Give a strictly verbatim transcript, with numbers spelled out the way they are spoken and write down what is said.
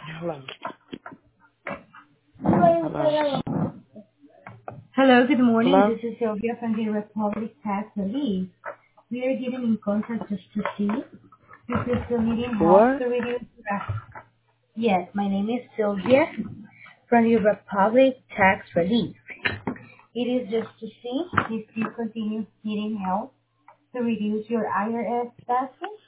Hello. Hello. Hello, good morning. Hello. This is Sylvia from the Republic Tax Relief. We are getting in contact just to see if you're still needing help What? to reduce tax. Yes, my name is Sylvia from the Republic Tax Relief. It is just to see if you continue needing help to reduce your I R S taxes.